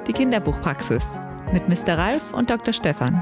Die Kinderbuchpraxis mit Mr. Ralf und Dr. Stefan.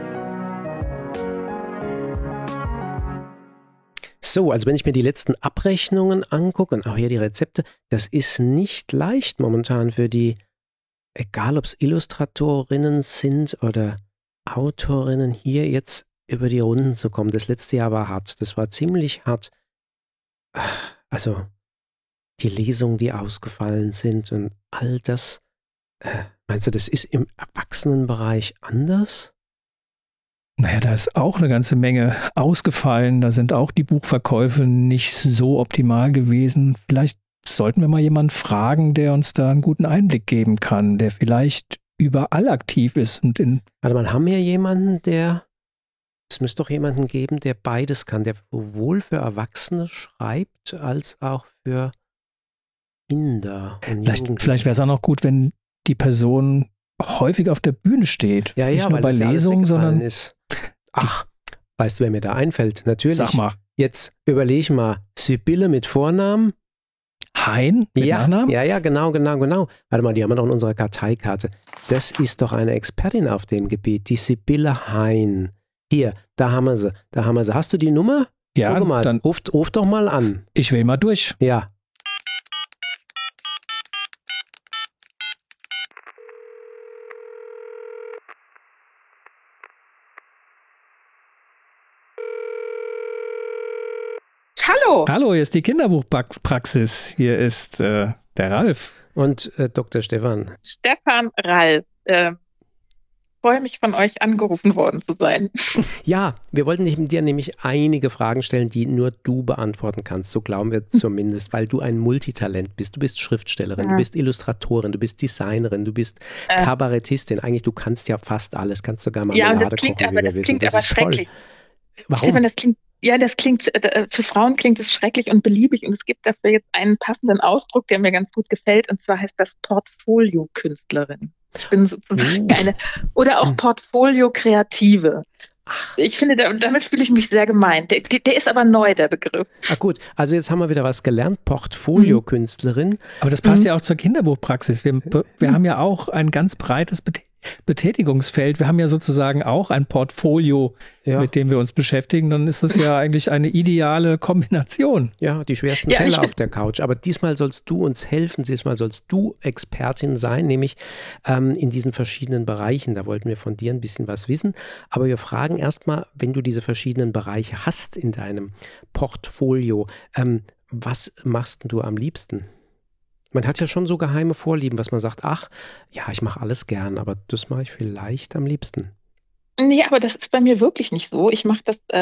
So, also wenn ich mir die letzten Abrechnungen angucke und auch hier die Rezepte, das ist nicht leicht momentan für die, egal ob es Illustratorinnen sind oder Autorinnen, hier jetzt über die Runden zu kommen. Das letzte Jahr war hart, das war ziemlich hart. Also die Lesungen, die ausgefallen sind und all das. Meinst du, das ist im Erwachsenenbereich anders? Naja, da ist auch eine ganze Menge ausgefallen. Da sind auch die Buchverkäufe nicht so optimal gewesen. Vielleicht sollten wir mal jemanden fragen, der uns da einen guten Einblick geben kann, der vielleicht überall aktiv ist. Warte mal, haben wir jemanden, es müsste doch jemanden geben, der beides kann, der sowohl für Erwachsene schreibt, als auch für Kinder und Jugendliche. Vielleicht wäre es auch noch gut, wenn die Person häufig auf der Bühne steht. Ja, nicht nur weil bei das ja alles Lesungen, weggefallen sondern ist. Ach, weißt du, wer mir da einfällt? Natürlich. Sag mal. Jetzt überlege mal, Sibylle mit Vornamen? Hein mit Nachnamen? Ja, genau. Warte mal, die haben wir doch in unserer Karteikarte. Das ist doch eine Expertin auf dem Gebiet, die Sibylle Hein. Hier, da haben wir sie. Hast du die Nummer? Ja, guck mal, dann ruf doch mal an. Ich wähle mal durch. Ja. Hallo. Hallo, hier ist die Kinderbuchpraxis. Hier ist der Ralf. Und Dr. Stefan. Stefan Ralf. Freue mich, von euch angerufen worden zu sein. Ja, wir wollten dir nämlich einige Fragen stellen, die nur du beantworten kannst. So glauben wir zumindest, weil du ein Multitalent bist. Du bist Schriftstellerin, du bist Illustratorin, du bist Designerin, du bist Kabarettistin. Eigentlich, du kannst ja fast alles. Kannst sogar Marmelade kochen, wie wir wissen. Das klingt aber schrecklich. Warum? Stefan, das klingt, für Frauen klingt es schrecklich und beliebig und es gibt dafür jetzt einen passenden Ausdruck, der mir ganz gut gefällt, und zwar heißt das Portfolio-Künstlerin. Ich bin sozusagen oder auch Portfolio-Kreative. Ich finde, damit fühle ich mich sehr gemeint. Der ist aber neu, der Begriff. Ah gut, also jetzt haben wir wieder was gelernt, Portfolio-Künstlerin. Aber das passt ja auch zur Kinderbuchpraxis. Wir haben ja auch ein ganz breites Betätigungsfeld. Wir haben ja sozusagen auch ein Portfolio, mit dem wir uns beschäftigen. Dann ist es ja eigentlich eine ideale Kombination. Ja, die schwersten Fälle auf der Couch. Aber diesmal sollst du uns helfen. Diesmal sollst du Expertin sein, nämlich in diesen verschiedenen Bereichen. Da wollten wir von dir ein bisschen was wissen. Aber wir fragen erstmal, wenn du diese verschiedenen Bereiche hast in deinem Portfolio, was machst du am liebsten? Man hat ja schon so geheime Vorlieben, was man sagt, ach, ja, ich mache alles gern, aber das mache ich vielleicht am liebsten. Nee, aber das ist bei mir wirklich nicht so. Ich mache das,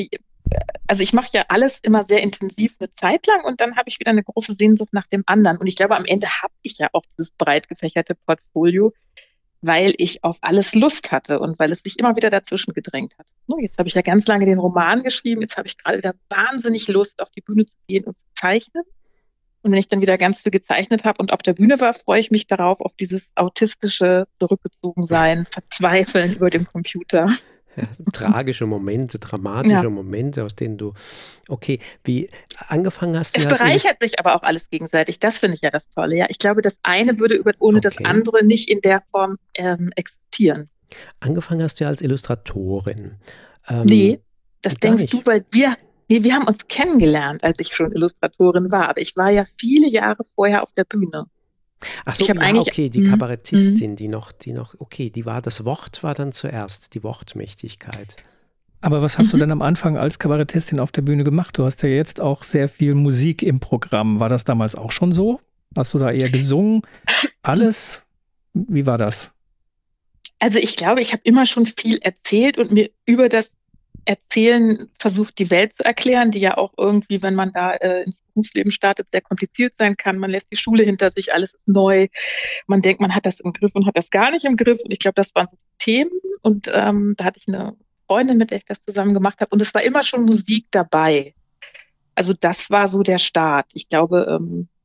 ich mache ja alles immer sehr intensiv eine Zeit lang und dann habe ich wieder eine große Sehnsucht nach dem anderen. Und ich glaube, am Ende habe ich ja auch dieses breit gefächerte Portfolio, weil ich auf alles Lust hatte und weil es sich immer wieder dazwischen gedrängt hat. Jetzt habe ich ja ganz lange den Roman geschrieben, jetzt habe ich gerade wieder wahnsinnig Lust, auf die Bühne zu gehen und zu zeichnen. Und wenn ich dann wieder ganz viel gezeichnet habe und auf der Bühne war, freue ich mich darauf, auf dieses autistische Zurückgezogensein, Verzweifeln über dem Computer. Ja, so tragische Momente, dramatische Momente, aus denen du, wie angefangen hast. Es bereichert sich aber auch alles gegenseitig, das finde ich ja das Tolle. Ja, ich glaube, das eine würde ohne das andere nicht in der Form existieren. Angefangen hast du ja als Illustratorin. Nee, das denkst du, weil wir haben uns kennengelernt, als ich schon Illustratorin war, aber ich war ja viele Jahre vorher auf der Bühne. Ach so, die Kabarettistin, die das Wort war dann zuerst, die Wortmächtigkeit. Aber was hast du denn am Anfang als Kabarettistin auf der Bühne gemacht? Du hast ja jetzt auch sehr viel Musik im Programm. War das damals auch schon so? Hast du da eher gesungen? Alles? Wie war das? Also ich glaube, ich habe immer schon viel erzählt und mir über das Erzählen versucht, die Welt zu erklären, die ja auch irgendwie, wenn man da ins Berufsleben startet, sehr kompliziert sein kann. Man lässt die Schule hinter sich, alles ist neu. Man denkt, man hat das im Griff und hat das gar nicht im Griff. Und ich glaube, das waren so Themen. Und da hatte ich eine Freundin, mit der ich das zusammen gemacht habe. Und es war immer schon Musik dabei. Also das war so der Start. Ich glaube,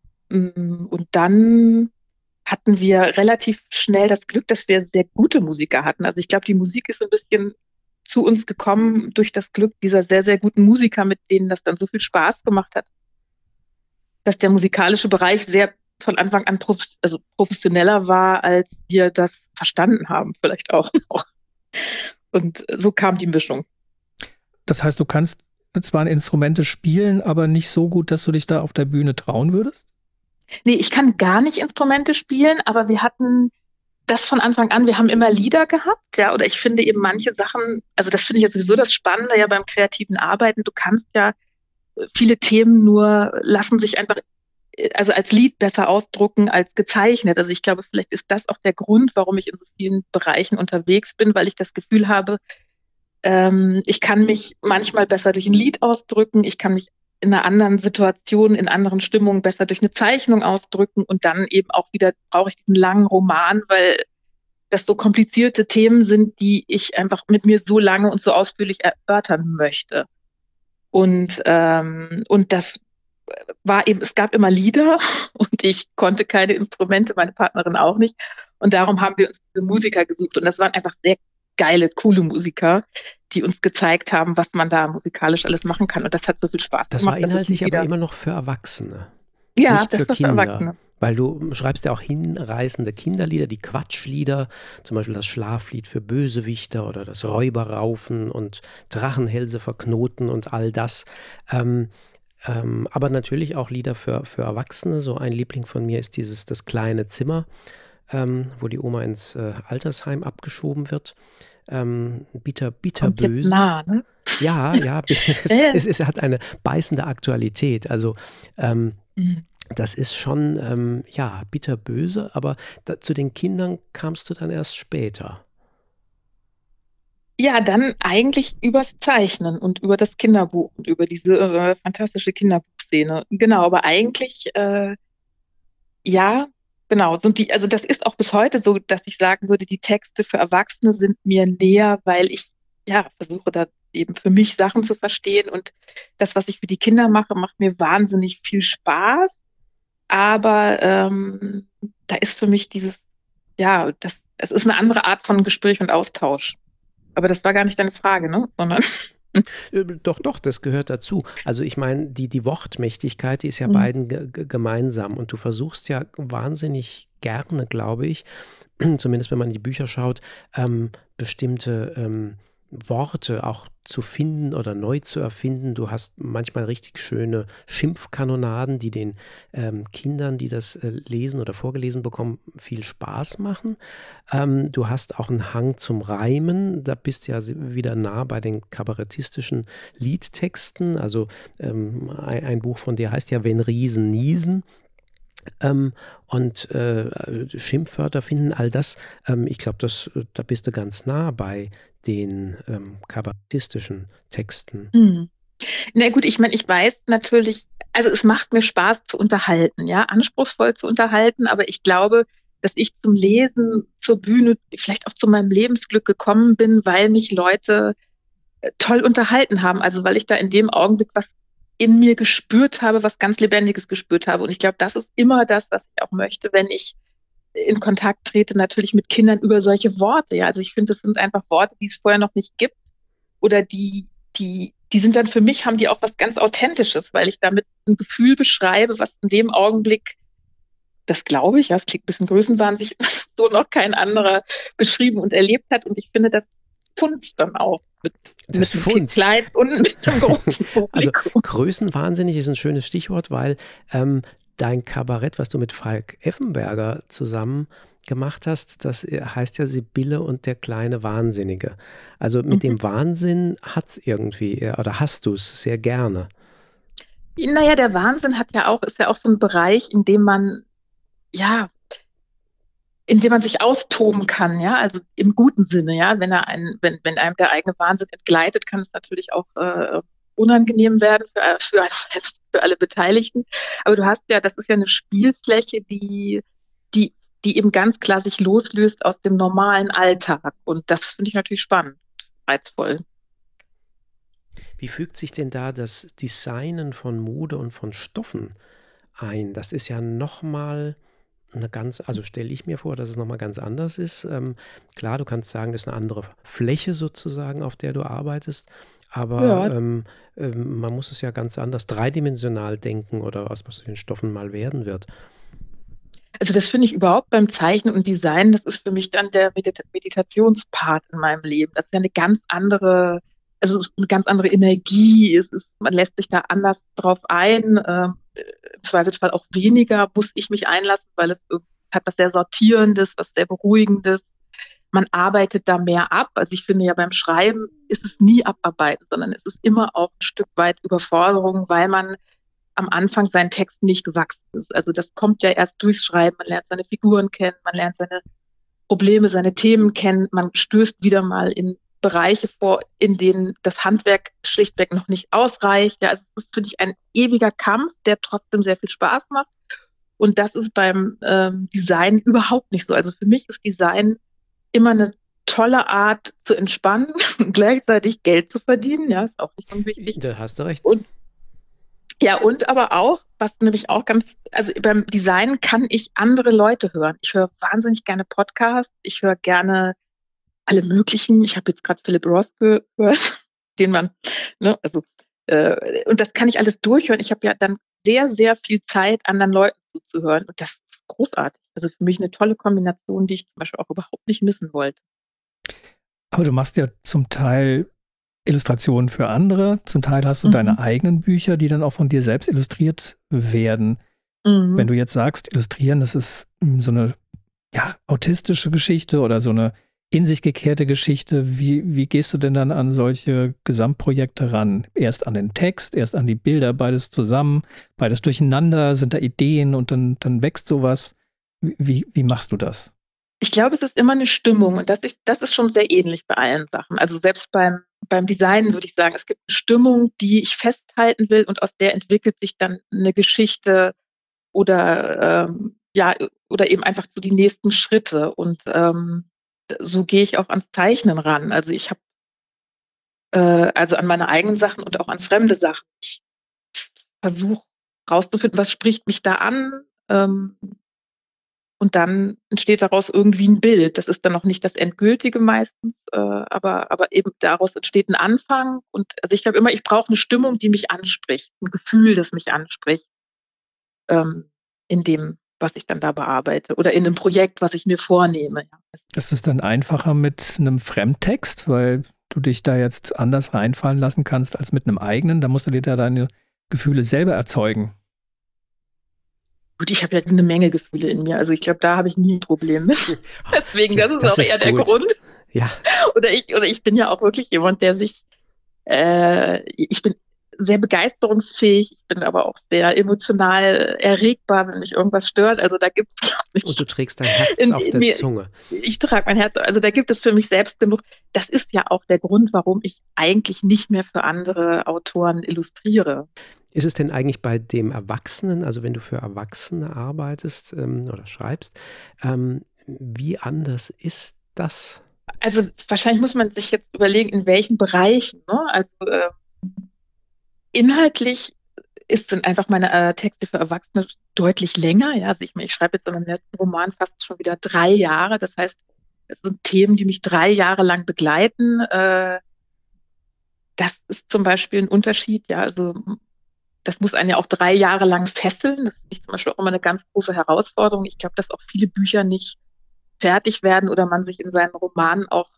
und dann hatten wir relativ schnell das Glück, dass wir sehr gute Musiker hatten. Also ich glaube, die Musik ist ein bisschen zu uns gekommen durch das Glück dieser sehr, sehr guten Musiker, mit denen das dann so viel Spaß gemacht hat, dass der musikalische Bereich sehr von Anfang an professioneller war, als wir das verstanden haben, vielleicht auch noch. Und so kam die Mischung. Das heißt, du kannst zwar Instrumente spielen, aber nicht so gut, dass du dich da auf der Bühne trauen würdest? Nee, ich kann gar nicht Instrumente spielen, aber wir hatten das von Anfang an, wir haben immer Lieder gehabt, ja, oder ich finde eben manche Sachen, also das finde ich ja sowieso das Spannende ja beim kreativen Arbeiten, du kannst ja viele Themen lassen sich einfach, also als Lied besser ausdrucken als gezeichnet. Also ich glaube, vielleicht ist das auch der Grund, warum ich in so vielen Bereichen unterwegs bin, weil ich das Gefühl habe, ich kann mich manchmal besser durch ein Lied ausdrücken, ich kann mich in einer anderen Situation, in anderen Stimmungen besser durch eine Zeichnung ausdrücken und dann eben auch wieder brauche ich diesen langen Roman, weil das so komplizierte Themen sind, die ich einfach mit mir so lange und so ausführlich erörtern möchte. Und das war eben, es gab immer Lieder und ich konnte keine Instrumente, meine Partnerin auch nicht. Und darum haben wir uns diese Musiker gesucht. Und das waren einfach sehr geile, coole Musiker, die uns gezeigt haben, was man da musikalisch alles machen kann. Und das hat so viel Spaß Das gemacht. war inhaltlich aber immer noch für Erwachsene. Ja, nicht das für war für Kinder. Erwachsene. Weil du schreibst ja auch hinreißende Kinderlieder, die Quatschlieder, zum Beispiel das Schlaflied für Bösewichter oder das Räuberraufen und Drachenhälse verknoten und all das. Aber natürlich auch Lieder für Erwachsene. So ein Liebling von mir ist das kleine Zimmer, wo die Oma ins Altersheim abgeschoben wird. Bitterböse. Nah, ne? Ja, es hat eine beißende Aktualität. Also das ist schon, bitterböse, aber zu den Kindern kamst du dann erst später. Ja, dann eigentlich übers Zeichnen und über das Kinderbuch und über diese fantastische Kinderbuchszene. Genau, aber eigentlich, ja, genau. Also das ist auch bis heute so, dass ich sagen würde, die Texte für Erwachsene sind mir näher, weil ich versuche da eben für mich Sachen zu verstehen und das, was ich für die Kinder mache, macht mir wahnsinnig viel Spaß. Aber da ist für mich es ist eine andere Art von Gespräch und Austausch. Aber das war gar nicht deine Frage, ne? Sondern Doch, das gehört dazu. Also ich meine, die Wortmächtigkeit, die ist ja beiden gemeinsam und du versuchst ja wahnsinnig gerne, glaube ich, zumindest wenn man in die Bücher schaut, bestimmte Worte auch zu finden oder neu zu erfinden. Du hast manchmal richtig schöne Schimpfkanonaden, die den Kindern, die das lesen oder vorgelesen bekommen, viel Spaß machen. Du hast auch einen Hang zum Reimen. Da bist du ja wieder nah bei den kabarettistischen Liedtexten. Also ein Buch von dir heißt ja Wenn Riesen niesen. Und Schimpfwörter finden, all das, ich glaube, da bist du ganz nah bei den kabarettistischen Texten. Na gut, ich meine, ich weiß natürlich, also es macht mir Spaß zu unterhalten, ja, anspruchsvoll zu unterhalten, aber ich glaube, dass ich zum Lesen, zur Bühne, vielleicht auch zu meinem Lebensglück gekommen bin, weil mich Leute toll unterhalten haben, also weil ich da in dem Augenblick was in mir gespürt habe, was ganz Lebendiges gespürt habe. Und ich glaube, das ist immer das, was ich auch möchte, wenn ich in Kontakt trete, natürlich mit Kindern über solche Worte. Ja, also ich finde, das sind einfach Worte, die es vorher noch nicht gibt oder die sind dann für mich, haben die auch was ganz Authentisches, weil ich damit ein Gefühl beschreibe, was in dem Augenblick, das glaube ich, ja, es klingt ein bisschen größenwahnsinnig, so noch kein anderer beschrieben und erlebt hat. Und ich finde, das funzt dann auch mit dem Kleinen und mit dem großen Publikum. Also größenwahnsinnig ist ein schönes Stichwort, weil dein Kabarett, was du mit Falk Effenberger zusammen gemacht hast, das heißt ja Sibylle und der kleine Wahnsinnige. Also mit dem Wahnsinn hat's irgendwie, oder hast du es sehr gerne? Naja, der Wahnsinn ist ja auch so ein Bereich, in dem man sich austoben kann, ja, also im guten Sinne, ja, wenn einem der eigene Wahnsinn entgleitet, kann es natürlich auch unangenehm werden für einen selbst, für alle Beteiligten. Aber das ist ja eine Spielfläche, die eben ganz klar sich loslöst aus dem normalen Alltag. Und das finde ich natürlich spannend, reizvoll. Wie fügt sich denn da das Designen von Mode und von Stoffen ein? Das ist ja nochmal also stelle ich mir vor, dass es nochmal ganz anders ist. Klar, du kannst sagen, das ist eine andere Fläche sozusagen, auf der du arbeitest, aber man muss es ja ganz anders dreidimensional denken oder was den Stoffen mal werden wird. Also das finde ich überhaupt beim Zeichnen und Design, das ist für mich dann der Meditationspart in meinem Leben. Das ist ja eine ganz andere, also es ist eine ganz andere Energie. Man lässt sich da anders drauf ein. Im Zweifelsfall auch weniger muss ich mich einlassen, weil es hat was sehr Sortierendes, was sehr Beruhigendes. Man arbeitet da mehr ab. Also ich finde ja beim Schreiben ist es nie abarbeiten, sondern es ist immer auch ein Stück weit Überforderung, weil man am Anfang seinen Text nicht gewachsen ist. Also das kommt ja erst durchs Schreiben. Man lernt seine Figuren kennen, man lernt seine Probleme, seine Themen kennen. Man stößt wieder mal in Bereiche vor, in denen das Handwerk schlichtweg noch nicht ausreicht. Ja, also es ist, finde ich, ein ewiger Kampf, der trotzdem sehr viel Spaß macht. Und das ist beim Design überhaupt nicht so. Also für mich ist Design immer eine tolle Art zu entspannen und gleichzeitig Geld zu verdienen. Ja, ist auch nicht unwichtig. Da hast du recht. Und aber auch, was nämlich auch also beim Design kann ich andere Leute hören. Ich höre wahnsinnig gerne Podcasts, ich höre gerne alle möglichen. Ich habe jetzt gerade Philip Roth gehört, den man, ne, also, und das kann ich alles durchhören. Ich habe ja dann sehr, sehr viel Zeit, anderen Leuten zuzuhören und das ist großartig. Also für mich eine tolle Kombination, die ich zum Beispiel auch überhaupt nicht missen wollte. Aber du machst ja zum Teil Illustrationen für andere, zum Teil hast du deine eigenen Bücher, die dann auch von dir selbst illustriert werden. Wenn du jetzt sagst, illustrieren, das ist so eine autistische Geschichte oder so eine in sich gekehrte Geschichte, wie gehst du denn dann an solche Gesamtprojekte ran? Erst an den Text, erst an die Bilder, beides zusammen, beides durcheinander, sind da Ideen und dann wächst sowas. Wie machst du das? Ich glaube, es ist immer eine Stimmung und das ist schon sehr ähnlich bei allen Sachen. Also selbst beim Design würde ich sagen, es gibt eine Stimmung, die ich festhalten will und aus der entwickelt sich dann eine Geschichte oder oder eben einfach so die nächsten Schritte. Und so gehe ich auch ans Zeichnen ran. Also ich habe also an meine eigenen Sachen und auch an fremde Sachen. Ich versuche rauszufinden, was spricht mich da an. Und dann entsteht daraus irgendwie ein Bild. Das ist dann noch nicht das Endgültige meistens, aber eben daraus entsteht ein Anfang. Und also ich glaube immer, ich brauche eine Stimmung, die mich anspricht, ein Gefühl, das mich anspricht, in dem, was ich dann da bearbeite oder in einem Projekt, was ich mir vornehme. Ja. Ist es dann einfacher mit einem Fremdtext, weil du dich da jetzt anders reinfallen lassen kannst als mit einem eigenen? Da musst du dir da deine Gefühle selber erzeugen. Gut, ich habe ja eine Menge Gefühle in mir. Also ich glaube, da habe ich nie ein Problem mit. Deswegen, das ist auch eher der Grund. Ja. Oder ich bin ja auch wirklich jemand, der sich, ich bin sehr begeisterungsfähig, ich bin aber auch sehr emotional erregbar, wenn mich irgendwas stört. Also da gibt es, glaube ich. Und du trägst dein Herz auf der Zunge. Ich trage mein Herz, also da gibt es für mich selbst genug. Das ist ja auch der Grund, warum ich eigentlich nicht mehr für andere Autoren illustriere. Ist es denn eigentlich bei dem Erwachsenen, also wenn du für Erwachsene arbeitest oder schreibst, wie anders ist das? Also wahrscheinlich muss man sich jetzt überlegen, in welchen Bereichen. Ne? Also inhaltlich sind einfach meine Texte für Erwachsene deutlich länger. Ja? Also ich schreibe jetzt in meinem letzten Roman fast schon wieder 3 Jahre. Das heißt, es sind Themen, die mich 3 Jahre lang begleiten. Das ist zum Beispiel ein Unterschied. Ja, also das muss einen ja auch 3 Jahre lang fesseln. Das finde ich zum Beispiel auch immer eine ganz große Herausforderung. Ich glaube, dass auch viele Bücher nicht fertig werden oder man sich in seinen Romanen auch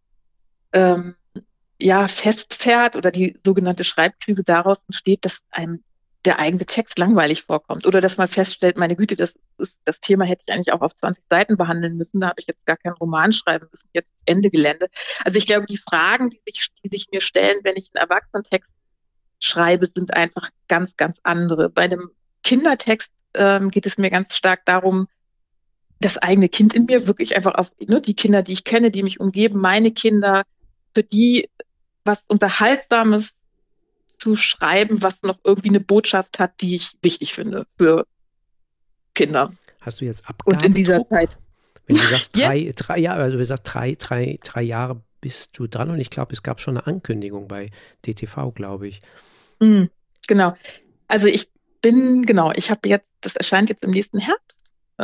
festfährt oder die sogenannte Schreibkrise daraus entsteht, dass einem der eigene Text langweilig vorkommt oder dass man feststellt, meine Güte, das Thema hätte ich eigentlich auch auf 20 Seiten behandeln müssen, da habe ich jetzt gar keinen Roman schreiben müssen, jetzt Ende Gelände. Also ich glaube, die Fragen, die sich mir stellen, wenn ich einen Erwachsenentext schreibe, sind einfach ganz, ganz andere. Bei einem Kindertext geht es mir ganz stark darum, das eigene Kind in mir wirklich einfach auf die Kinder, die ich kenne, die mich umgeben, meine Kinder, für die was Unterhaltsames zu schreiben, was noch irgendwie eine Botschaft hat, die ich wichtig finde für Kinder. Hast du jetzt Abgabedruck? Und in dieser Zeit. Wenn du sagst, 3 Jahre bist du dran und ich glaube, es gab schon eine Ankündigung bei DTV, glaube ich. Genau. Also ich habe jetzt, das erscheint jetzt im nächsten Herbst.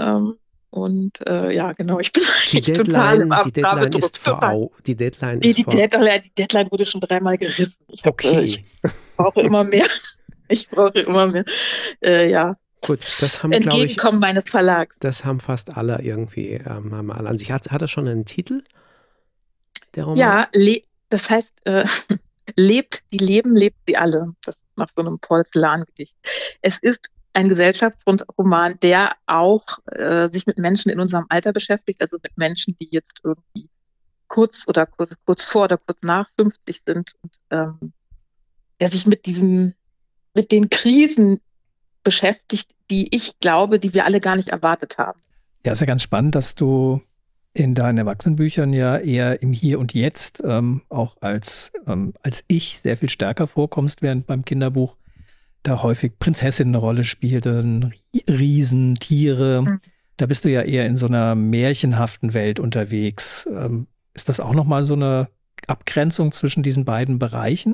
Ich bin total im Die Deadline ist vor. Die Deadline wurde schon 3-mal gerissen. Ich brauche immer mehr. Ja. Gut, das haben, glaube ich, Entgegenkommen meines Verlags. das haben fast alle irgendwie, haben alle an sich. Hat er schon einen Titel, der Roman? Ja, das heißt, lebt sie alle. Das nach so einem Paul Celan-Gedicht. Es ist ein Gesellschaftsroman, der auch sich mit Menschen in unserem Alter beschäftigt, also mit Menschen, die jetzt irgendwie kurz vor oder kurz nach 50 sind und der sich mit den Krisen beschäftigt, die ich glaube, die wir alle gar nicht erwartet haben. Ja, ist ja ganz spannend, dass du in deinen Erwachsenenbüchern ja eher im Hier und Jetzt auch als Ich sehr viel stärker vorkommst, während beim Kinderbuch da häufig Prinzessinnen eine Rolle spielten, Riesen, Tiere. Mhm. Da bist du ja eher in so einer märchenhaften Welt unterwegs. Ist das auch nochmal so eine Abgrenzung zwischen diesen beiden Bereichen?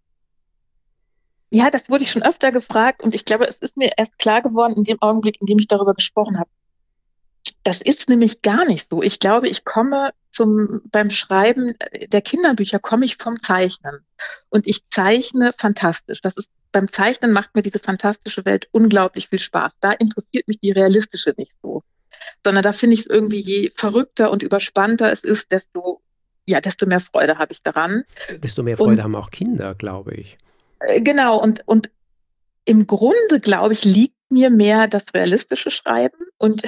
Ja, das wurde ich schon öfter gefragt und ich glaube, es ist mir erst klar geworden in dem Augenblick, in dem ich darüber gesprochen habe. Das ist nämlich gar nicht so. Ich glaube, ich komme beim Schreiben der Kinderbücher komme ich vom Zeichnen und ich zeichne fantastisch. Beim Zeichnen macht mir diese fantastische Welt unglaublich viel Spaß. Da interessiert mich die realistische nicht so, sondern da finde ich es irgendwie, je verrückter und überspannter es ist, desto mehr Freude habe ich daran. Desto mehr Freude haben auch Kinder, glaube ich. Genau, und im Grunde, glaube ich, liegt mir mehr das realistische Schreiben und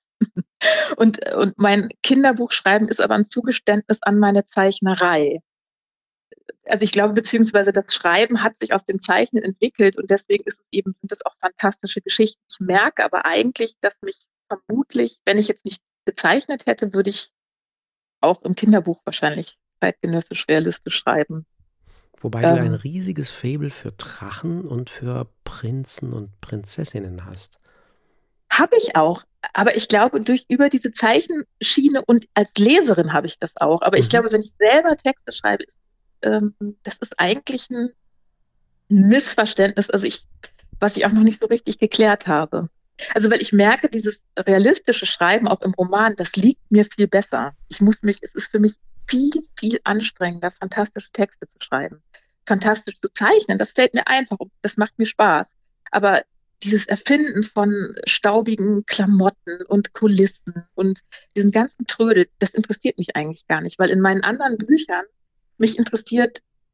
mein Kinderbuchschreiben ist aber ein Zugeständnis an meine Zeichnerei. Also ich glaube, beziehungsweise das Schreiben hat sich aus dem Zeichnen entwickelt und deswegen sind es auch fantastische Geschichten. Ich merke aber eigentlich, dass mich vermutlich, wenn ich jetzt nicht gezeichnet hätte, würde ich auch im Kinderbuch wahrscheinlich zeitgenössisch realistisch schreiben. Wobei du ein riesiges Faible für Drachen und für Prinzen und Prinzessinnen hast. Habe ich auch. Aber ich glaube, über diese Zeichenschiene und als Leserin habe ich das auch. Aber ich glaube, wenn ich selber Texte schreibe, das ist eigentlich ein Missverständnis, was ich auch noch nicht so richtig geklärt habe. Also, weil ich merke, dieses realistische Schreiben auch im Roman, das liegt mir viel besser. Es ist für mich viel, viel anstrengender, fantastische Texte zu schreiben, fantastisch zu zeichnen. Das fällt mir einfach und das macht mir Spaß. Aber dieses Erfinden von staubigen Klamotten und Kulissen und diesen ganzen Trödel, das interessiert mich eigentlich gar nicht, weil in meinen anderen Büchern mich interessieren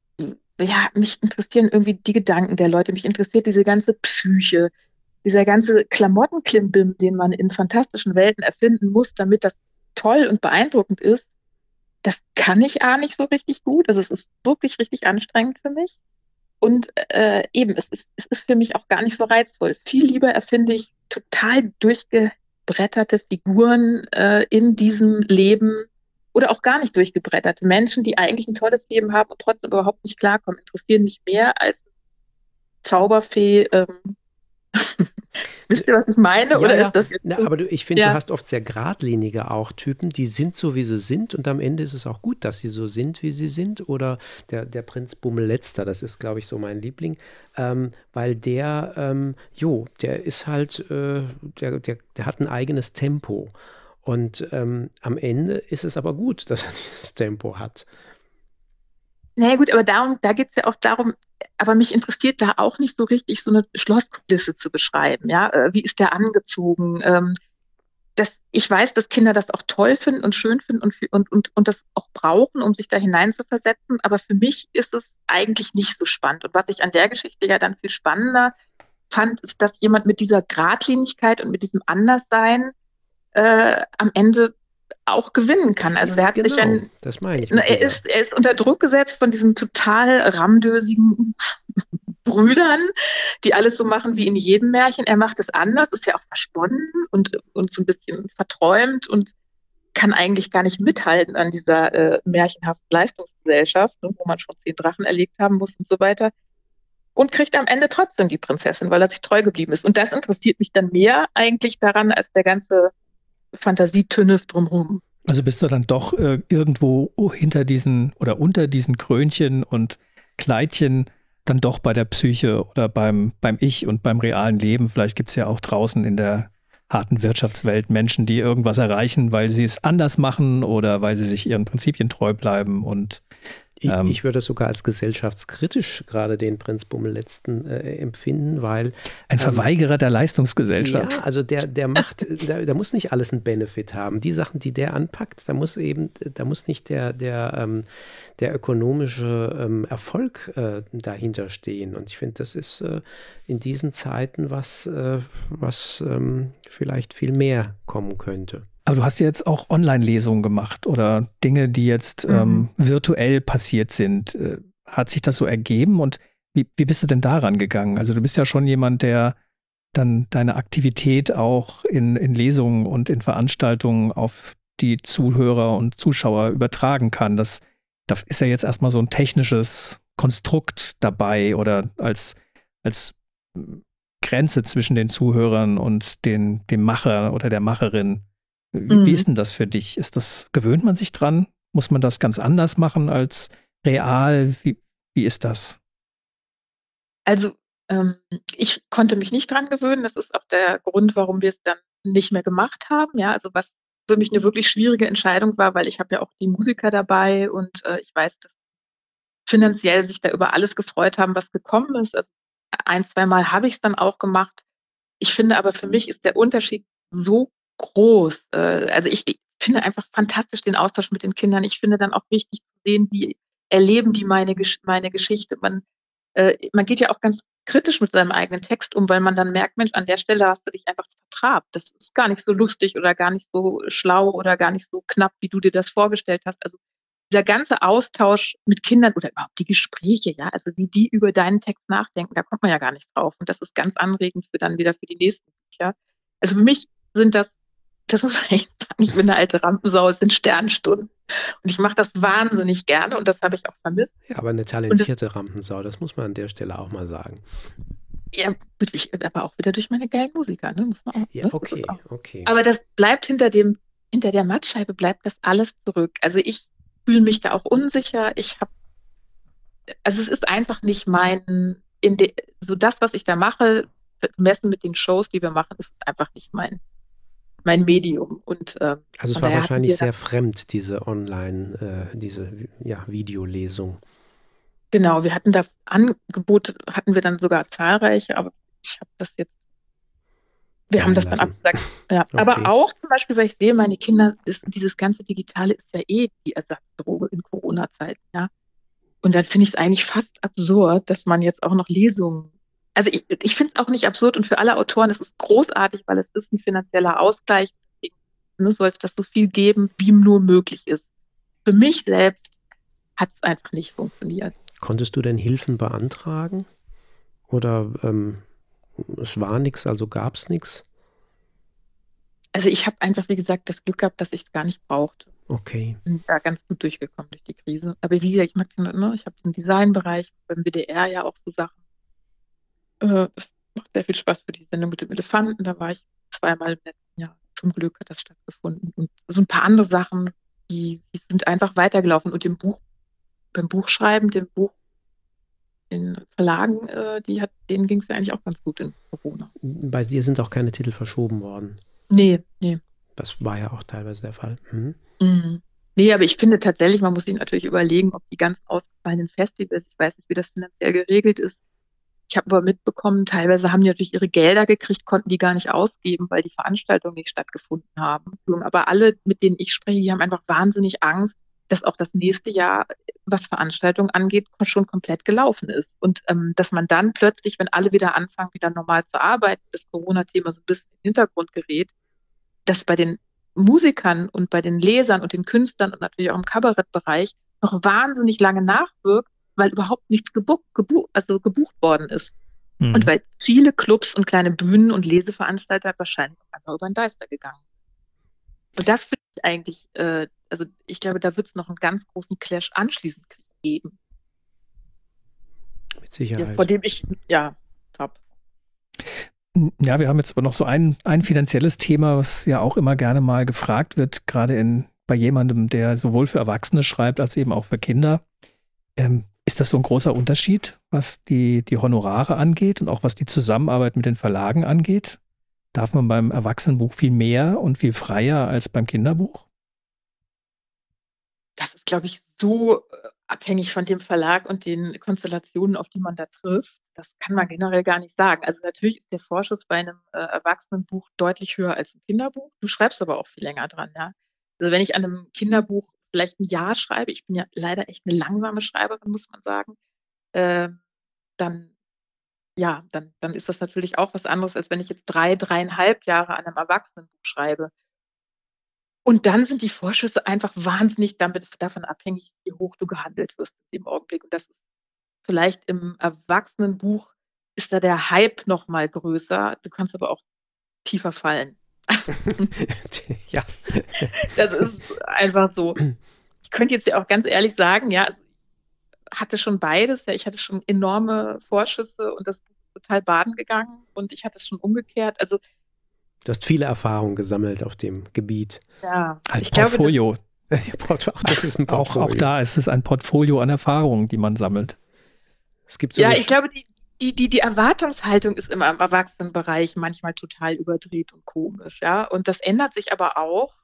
irgendwie die Gedanken der Leute, mich interessiert diese ganze Psyche, dieser ganze Klamottenklimbim, den man in fantastischen Welten erfinden muss, damit das toll und beeindruckend ist. Das kann ich nicht so richtig gut. Also es ist wirklich richtig anstrengend für mich. Und es ist für mich auch gar nicht so reizvoll. Viel lieber erfinde ich total durchgebretterte Figuren in diesem Leben oder auch gar nicht durchgebretterte Menschen, die eigentlich ein tolles Leben haben und trotzdem überhaupt nicht klarkommen, interessieren mich mehr als Zauberfee. Wisst ihr, was ich meine? Oder ist das jetzt aber ich finde, du hast oft sehr geradlinige auch Typen, die sind so, wie sie sind und am Ende ist es auch gut, dass sie so sind, wie sie sind. Oder der Prinz Bummelletzter, das ist, glaube ich, so mein Liebling, weil der ist halt, der hat ein eigenes Tempo und am Ende ist es aber gut, dass er dieses Tempo hat. Naja gut, aber da geht es ja auch darum, aber mich interessiert da auch nicht so richtig, so eine Schlosskulisse zu beschreiben. Ja, wie ist der angezogen? Ich weiß, dass Kinder das auch toll finden und schön finden und das auch brauchen, um sich da hineinzuversetzen. Aber für mich ist es eigentlich nicht so spannend. Und was ich an der Geschichte ja dann viel spannender fand, ist, dass jemand mit dieser Geradlinigkeit und mit diesem Anderssein am Ende auch gewinnen kann. Also der hat sich das meine ich. Er ist unter Druck gesetzt von diesen total ramdösigen Brüdern, die alles so machen wie in jedem Märchen. Er macht es anders, ist ja auch versponnen und so ein bisschen verträumt und kann eigentlich gar nicht mithalten an dieser märchenhaften Leistungsgesellschaft, wo man schon 10 Drachen erlegt haben muss und so weiter. Und kriegt am Ende trotzdem die Prinzessin, weil er sich treu geblieben ist. Und das interessiert mich dann mehr eigentlich daran, als der ganze Fantasietünnef drumherum. Also bist du dann doch irgendwo hinter diesen oder unter diesen Krönchen und Kleidchen dann doch bei der Psyche oder beim Ich und beim realen Leben. Vielleicht gibt es ja auch draußen in der harten Wirtschaftswelt Menschen, die irgendwas erreichen, weil sie es anders machen oder weil sie sich ihren Prinzipien treu bleiben und Ich würde sogar als gesellschaftskritisch gerade den Prinz Bummel letzten empfinden, weil ein Verweigerer der Leistungsgesellschaft. Ja, also der macht, der muss nicht alles einen Benefit haben. Die Sachen, die der anpackt, da muss nicht der ökonomische Erfolg dahinter stehen. Und ich finde, das ist in diesen Zeiten was vielleicht viel mehr kommen könnte. Aber du hast ja jetzt auch Online-Lesungen gemacht oder Dinge, die jetzt virtuell passiert sind. Hat sich das so ergeben und wie bist du denn daran gegangen? Also du bist ja schon jemand, der dann deine Aktivität auch in Lesungen und in Veranstaltungen auf die Zuhörer und Zuschauer übertragen kann. Da ist ja jetzt erstmal so ein technisches Konstrukt dabei oder als Grenze zwischen den Zuhörern und dem Macher oder der Macherin. Wie ist denn das für dich? Gewöhnt man sich dran? Muss man das ganz anders machen als real? Wie ist das? Also ich konnte mich nicht dran gewöhnen. Das ist auch der Grund, warum wir es dann nicht mehr gemacht haben. Ja, also was für mich eine wirklich schwierige Entscheidung war, weil ich habe ja auch die Musiker dabei und ich weiß, dass finanziell sich da über alles gefreut haben, was gekommen ist. Also 1-2 Mal habe ich es dann auch gemacht. Ich finde aber, für mich ist der Unterschied so groß. Also ich finde einfach fantastisch den Austausch mit den Kindern. Ich finde dann auch wichtig zu sehen, wie erleben die meine Geschichte. Man geht ja auch ganz kritisch mit seinem eigenen Text um, weil man dann merkt, Mensch, an der Stelle hast du dich einfach vertrabt. Das ist gar nicht so lustig oder gar nicht so schlau oder gar nicht so knapp, wie du dir das vorgestellt hast. Also dieser ganze Austausch mit Kindern oder überhaupt die Gespräche, ja, also wie die über deinen Text nachdenken, da kommt man ja gar nicht drauf. Und das ist ganz anregend für die nächsten Bücher. Also für mich sind das muss man echt sagen, ich bin eine alte Rampensau, es sind Sternstunden. Und ich mache das wahnsinnig gerne und das habe ich auch vermisst. Ja, aber eine talentierte Rampensau, das muss man an der Stelle auch mal sagen. Ja, aber auch wieder durch meine geilen Musiker. Ne? Muss man auch, ja, okay. Aber das bleibt hinter der Mattscheibe bleibt das alles zurück. Also ich fühle mich da auch unsicher. Also es ist einfach nicht so das, was ich da mache, messen mit den Shows, die wir machen, ist einfach nicht mein Medium. Und, also es war wahrscheinlich sehr fremd, diese Videolesung. Genau, wir hatten da Angebote, hatten wir dann sogar zahlreiche, aber ich habe das jetzt, wir haben das dann abgesagt. Ja. Okay. Aber auch zum Beispiel, weil ich sehe, meine Kinder, dieses ganze Digitale ist ja die Ersatzdroge in Corona-Zeiten. Ja? Und dann finde ich es eigentlich fast absurd, dass man jetzt auch noch Lesungen. Also ich finde es auch nicht absurd und für alle Autoren ist es großartig, weil es ist ein finanzieller Ausgleich. Deswegen soll es das so viel geben, wie nur möglich ist. Für mich selbst hat es einfach nicht funktioniert. Konntest du denn Hilfen beantragen? Oder es war nichts, also gab es nichts? Also ich habe einfach, wie gesagt, das Glück gehabt, dass ich es gar nicht brauchte. Okay. Bin da ganz gut durchgekommen durch die Krise. Aber wie gesagt, ich mag es immer. Ich habe diesen Designbereich, beim WDR ja auch so Sachen. Es macht sehr viel Spaß für die Sendung mit dem Elefanten. Da war ich 2-mal im letzten Jahr. Zum Glück hat das stattgefunden. Und so ein paar andere Sachen, die sind einfach weitergelaufen. Und beim Buchschreiben, den Verlagen, denen ging es ja eigentlich auch ganz gut in Corona. Bei dir sind auch keine Titel verschoben worden. Nee. Das war ja auch teilweise der Fall. Nee, aber ich finde tatsächlich, man muss sich natürlich überlegen, ob die ganz ausgefallenen Festivals, ich weiß nicht, wie das finanziell geregelt ist. Ich habe aber mitbekommen, teilweise haben die natürlich ihre Gelder gekriegt, konnten die gar nicht ausgeben, weil die Veranstaltungen nicht stattgefunden haben. Aber alle, mit denen ich spreche, die haben einfach wahnsinnig Angst, dass auch das nächste Jahr, was Veranstaltungen angeht, schon komplett gelaufen ist. Und dass man dann plötzlich, wenn alle wieder anfangen, wieder normal zu arbeiten, das Corona-Thema so ein bisschen in den Hintergrund gerät, dass bei den Musikern und bei den Lesern und den Künstlern und natürlich auch im Kabarettbereich noch wahnsinnig lange nachwirkt, weil überhaupt nichts gebucht worden ist. Mhm. Und weil viele Clubs und kleine Bühnen und Leseveranstalter wahrscheinlich einfach über den Deister gegangen sind. Und das finde ich eigentlich, also ich glaube, da wird es noch einen ganz großen Clash anschließend geben. Mit Sicherheit. Vor dem ich, habe. Ja, wir haben jetzt aber noch so ein finanzielles Thema, was ja auch immer gerne mal gefragt wird, gerade bei jemandem, der sowohl für Erwachsene schreibt, als eben auch für Kinder. Ist das so ein großer Unterschied, was die Honorare angeht und auch was die Zusammenarbeit mit den Verlagen angeht? Darf man beim Erwachsenenbuch viel mehr und viel freier als beim Kinderbuch? Das ist, glaube ich, so abhängig von dem Verlag und den Konstellationen, auf die man da trifft. Das kann man generell gar nicht sagen. Also natürlich ist der Vorschuss bei einem Erwachsenenbuch deutlich höher als ein Kinderbuch. Du schreibst aber auch viel länger dran, ja. Also wenn ich an einem Kinderbuch vielleicht ein Jahr schreibe, ich bin ja leider echt eine langsame Schreiberin, muss man sagen, dann ist das natürlich auch was anderes, als wenn ich jetzt 3,5 Jahre an einem Erwachsenenbuch schreibe. Und dann sind die Vorschüsse einfach wahnsinnig davon abhängig, wie hoch du gehandelt wirst in dem Augenblick. Und das ist vielleicht im Erwachsenenbuch ist da der Hype noch mal größer. Du kannst aber auch tiefer fallen. Ja. Das ist einfach so. Ich könnte jetzt ja auch ganz ehrlich sagen, ja, ich hatte schon beides. Ja, ich hatte schon enorme Vorschüsse und das Buch ist total baden gegangen und ich hatte es schon umgekehrt. Also du hast viele Erfahrungen gesammelt auf dem Gebiet. ja, Ein ich glaube, Portfolio. Das ist ein Portfolio. Auch da ist es ein Portfolio an Erfahrungen, die man sammelt. Es gibt so ja, ich glaube, die Erwartungshaltung ist immer im Erwachsenenbereich manchmal total überdreht und komisch, ja. Und das ändert sich aber auch.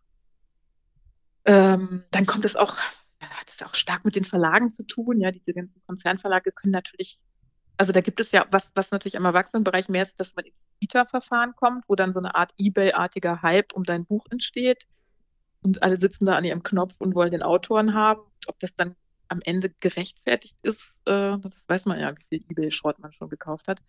Dann kommt es auch, hat es auch stark mit den Verlagen zu tun, ja. Diese ganzen Konzernverlage können natürlich, also da gibt es ja, was natürlich im Erwachsenenbereich mehr ist, dass man ins Bieterverfahren kommt, wo dann so eine Art eBay-artiger Hype um dein Buch entsteht. Und alle sitzen da an ihrem Knopf und wollen den Autoren haben. Und ob das dann am Ende gerechtfertigt ist, das weiß man ja, wie viel eBay-Schrott man schon gekauft hat.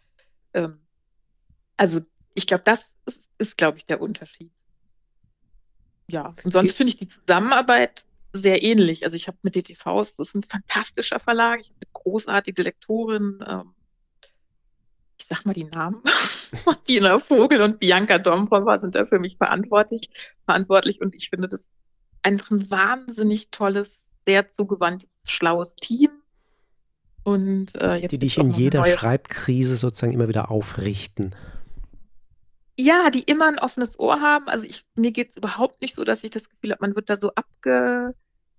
Also ich glaube, das ist, glaube ich, der Unterschied. Ja, und sonst finde ich die Zusammenarbeit sehr ähnlich. Also ich habe mit DTVs, das ist ein fantastischer Verlag, ich habe eine großartige Lektorin, ich sag mal die Namen, Martina Vogel und Bianca Dombrova sind da für mich verantwortlich und ich finde das einfach ein wahnsinnig tolles, sehr zugewandtes, schlaues Team. Und jetzt die dich in jeder Schreibkrise sozusagen immer wieder aufrichten. Ja, die immer ein offenes Ohr haben. Also mir geht es überhaupt nicht so, dass ich das Gefühl habe, man wird da so abgestellt.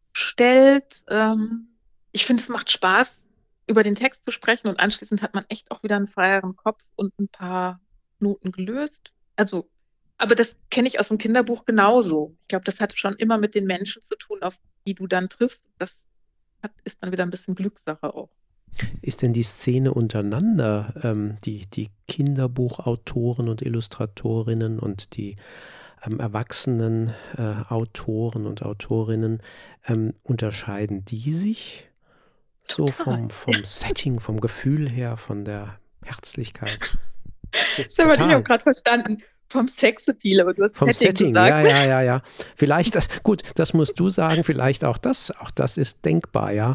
Ich finde, es macht Spaß, über den Text zu sprechen und anschließend hat man echt auch wieder einen freieren Kopf und ein paar Knoten gelöst. Also, aber das kenne ich aus dem Kinderbuch genauso. Ich glaube, das hat schon immer mit den Menschen zu tun, auf die du dann triffst. Das ist dann wieder ein bisschen Glückssache auch. Ist denn die Szene untereinander, die Kinderbuchautoren und Illustratorinnen und die erwachsenen Autoren und Autorinnen, unterscheiden die sich so vom Setting, vom Gefühl her, von der Herzlichkeit? Stefan, ich habe gerade verstanden, vom Sexappeal, aber du hast vom Setting gesagt. Ja. Vielleicht das musst du sagen, vielleicht auch das ist denkbar, ja.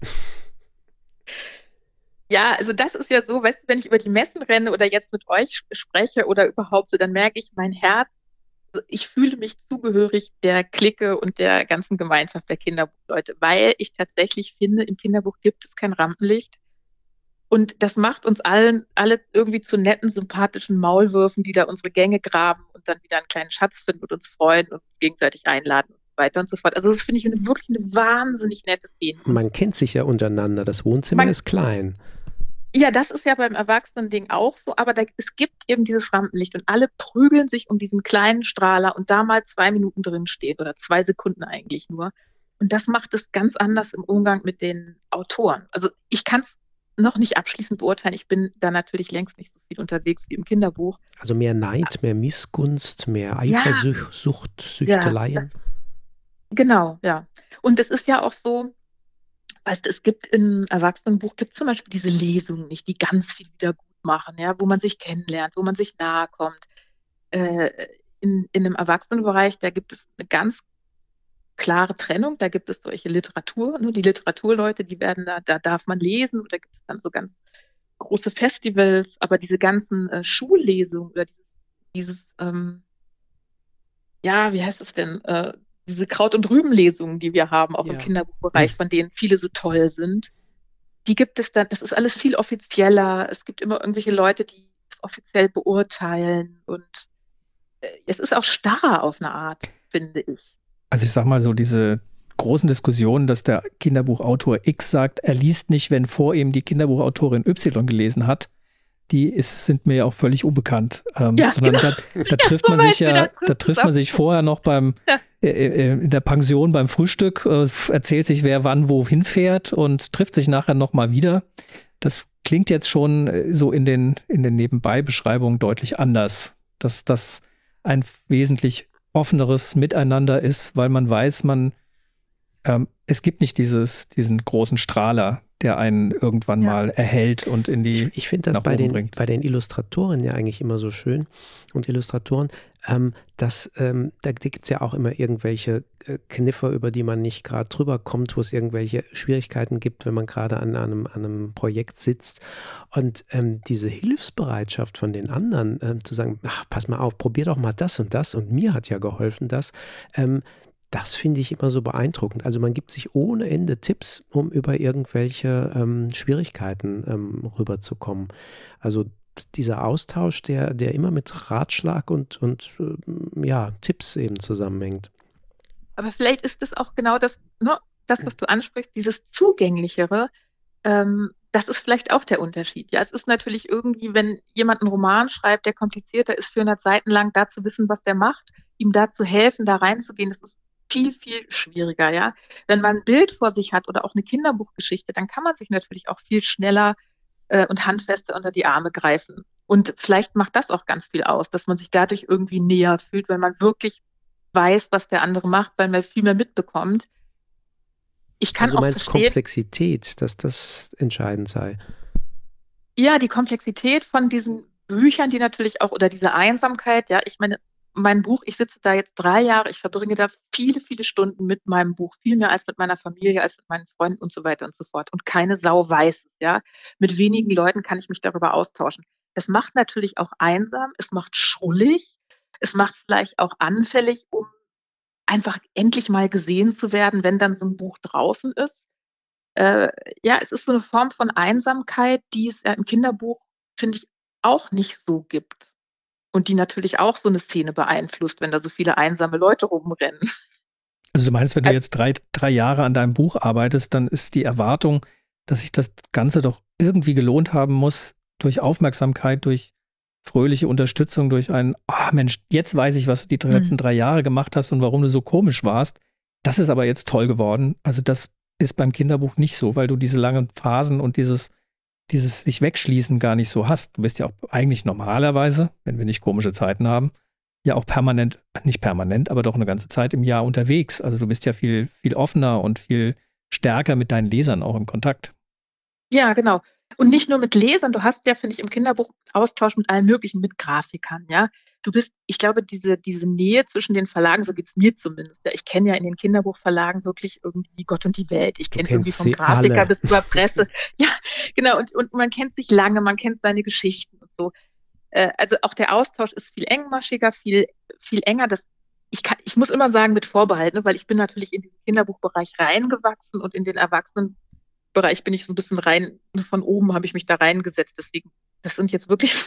Ja, also das ist ja so, weißt du, wenn ich über die Messen renne oder jetzt mit euch spreche oder überhaupt so, dann merke ich, mein Herz, ich fühle mich zugehörig der Clique und der ganzen Gemeinschaft der Kinderbuchleute, weil ich tatsächlich finde, im Kinderbuch gibt es kein Rampenlicht. Und das macht uns alle irgendwie zu netten, sympathischen Maulwürfen, die da unsere Gänge graben und dann wieder einen kleinen Schatz finden und uns freuen und uns gegenseitig einladen und so weiter und so fort. Also das finde ich wirklich eine wahnsinnig nette Szene. Man kennt sich ja untereinander, das Wohnzimmer ist klein. Ja, das ist ja beim Erwachsenen-Ding auch so, aber es gibt eben dieses Rampenlicht und alle prügeln sich um diesen kleinen Strahler und da mal 2 Minuten drin steht oder 2 Sekunden eigentlich nur. Und das macht es ganz anders im Umgang mit den Autoren. Also ich kann es noch nicht abschließend beurteilen. Ich bin da natürlich längst nicht so viel unterwegs wie im Kinderbuch. Also mehr Neid, mehr Missgunst, mehr Eifersucht, Süchteleien. Genau, ja. Und es ist ja auch so, weißt du, es gibt im Erwachsenenbuch, gibt zum Beispiel diese Lesungen nicht, die ganz viel wieder gut machen, ja, wo man sich kennenlernt, wo man sich nahe kommt. In einem Erwachsenenbereich, da gibt es eine ganz klare Trennung, da gibt es solche Literatur, nur die Literaturleute, die werden da darf man lesen und da gibt es dann so ganz große Festivals, aber diese ganzen Schullesungen oder dieses wie heißt es denn, diese Kraut- und Rübenlesungen, die wir haben, auch im Kinderbuchbereich, von denen viele so toll sind, die gibt es dann, das ist alles viel offizieller, es gibt immer irgendwelche Leute, die es offiziell beurteilen und es ist auch starrer auf eine Art, finde ich. Also ich sag mal so, diese großen Diskussionen, dass der Kinderbuchautor X sagt, er liest nicht, wenn vor ihm die Kinderbuchautorin Y gelesen hat, sind mir ja auch völlig unbekannt. Sondern da trifft man sich vorher noch in der Pension beim Frühstück, erzählt sich, wer wann wohin fährt und trifft sich nachher nochmal wieder. Das klingt jetzt schon so in den Nebenbei-Beschreibungen deutlich anders, dass das ein wesentlich offeneres Miteinander ist, weil man weiß, es gibt nicht diesen großen Strahler, der einen irgendwann mal erhält und in die Ich finde das bei den Illustratoren ja eigentlich immer so schön und Illustratoren, da gibt es ja auch immer irgendwelche Kniffe, über die man nicht gerade drüber kommt, wo es irgendwelche Schwierigkeiten gibt, wenn man gerade an einem Projekt sitzt. Und diese Hilfsbereitschaft von den anderen, zu sagen, ach, pass mal auf, probier doch mal das und mir hat ja geholfen das, das finde ich immer so beeindruckend. Also man gibt sich ohne Ende Tipps, um über irgendwelche Schwierigkeiten rüberzukommen. Also dieser Austausch, der immer mit Ratschlag und Tipps eben zusammenhängt. Aber vielleicht ist es auch genau das, ne, das, was du ansprichst, dieses Zugänglichere, das ist vielleicht auch der Unterschied. Ja, es ist natürlich irgendwie, wenn jemand einen Roman schreibt, der komplizierter ist, 400 Seiten lang, da zu wissen, was der macht, ihm da zu helfen, da reinzugehen, das ist viel, viel schwieriger, ja. Wenn man ein Bild vor sich hat oder auch eine Kinderbuchgeschichte, dann kann man sich natürlich auch viel schneller und handfester unter die Arme greifen. Und vielleicht macht das auch ganz viel aus, dass man sich dadurch irgendwie näher fühlt, weil man wirklich weiß, was der andere macht, weil man viel mehr mitbekommt. Ich kann Also auch meinst verstehen, Komplexität, dass das entscheidend sei? ja, die Komplexität von diesen Büchern, die natürlich auch, oder diese Einsamkeit, ja, ich meine, mein Buch, ich sitze da jetzt 3 Jahre, ich verbringe da viele, viele Stunden mit meinem Buch, viel mehr als mit meiner Familie, als mit meinen Freunden und so weiter und so fort. Und keine Sau weiß es, ja. Mit wenigen Leuten kann ich mich darüber austauschen. Das macht natürlich auch einsam, es macht schrullig, es macht vielleicht auch anfällig, um einfach endlich mal gesehen zu werden, wenn dann so ein Buch draußen ist. Ja, es ist so eine Form von Einsamkeit, die es ja im Kinderbuch, finde ich, auch nicht so gibt. Und die natürlich auch so eine Szene beeinflusst, wenn da so viele einsame Leute rumrennen. Also du meinst, wenn du Also, jetzt 3 Jahre an deinem Buch arbeitest, dann ist die Erwartung, dass sich das Ganze doch irgendwie gelohnt haben muss, durch Aufmerksamkeit, durch fröhliche Unterstützung, durch Mensch, jetzt weiß ich, was du die letzten 3 Jahre gemacht hast und warum du so komisch warst. Das ist aber jetzt toll geworden. Also das ist beim Kinderbuch nicht so, weil du diese langen Phasen und dieses sich wegschließen gar nicht so hast. Du bist ja auch eigentlich normalerweise, wenn wir nicht komische Zeiten haben, ja auch permanent, nicht permanent, aber doch eine ganze Zeit im Jahr unterwegs. Also du bist ja viel, viel offener und viel stärker mit deinen Lesern auch im Kontakt. ja, genau. Und nicht nur mit Lesern, du hast ja, finde ich, im Kinderbuch Austausch mit allen möglichen, mit Grafikern, ja. Ich glaube, diese Nähe zwischen den Verlagen, so geht's mir zumindest. Ja, ich kenne ja in den Kinderbuchverlagen wirklich irgendwie Gott und die Welt. Ich Du kenne irgendwie kennst vom sie Grafiker alle. bis über Presse. Ja, genau. Und man kennt sich lange, man kennt seine Geschichten und so. Also auch der Austausch ist viel engmaschiger, viel, viel enger. Ich muss immer sagen, mit Vorbehalt, ne, weil ich bin natürlich in diesen Kinderbuchbereich reingewachsen und in den Erwachsenenbereich bin ich so ein bisschen rein, von oben habe ich mich da reingesetzt. Deswegen, das sind jetzt wirklich